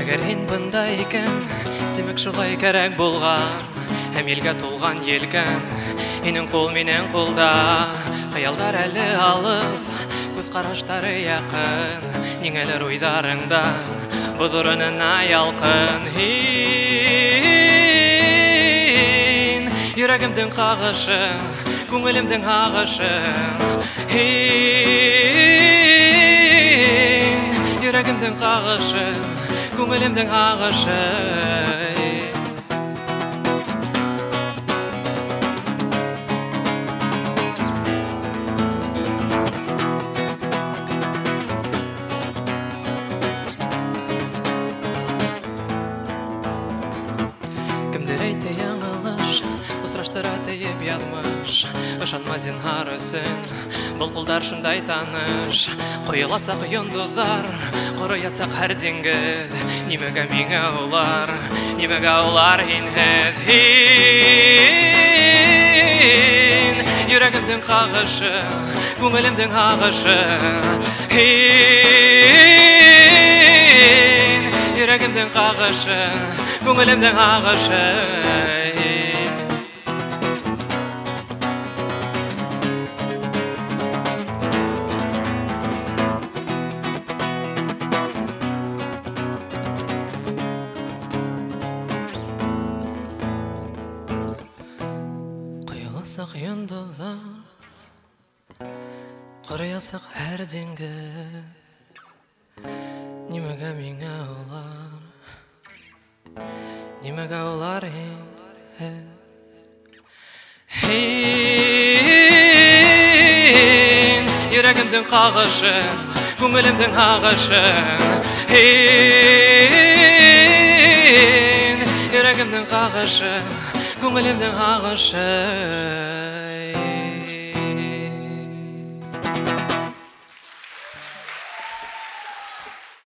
Әгәр һин бында икән, димәк шулай кәрәк булган. Һәм елгә тулган елкән, һинең кул минең кулда. Хыялдар әле алыс, күз караштары якын. Ниңәлер уйдарыңда боз урынына ялкын. Һин йөрәгемдең кагышы, күңелемдең агышы. Һин йөрәгемдең кагышы, күңелемдең агышы. Кемдер әйтә яңылыш, осраштыра тейеп язмыш. Ышанма зинһар өсөн, был кулдар шундай таныш. Коеласак йондызлар, корыясак һәр диңгез. Нимәгә миңа улар, нимәгә улар һинһеҙ? Һин йөрәгемдең кагышы, күңелемдең агышы. Һин йөрәгемдең кагышы, күңелемдең агышы. Коеласак йондызлар, корыясак һәр диңгез. Нимәгә миңа улар, нимәгә улар һинһеҙ? Һин йөрәгемдең кагышы, күңелемдең агышы. Һин йөрәгемдең кагышы, күңелемдең агышы.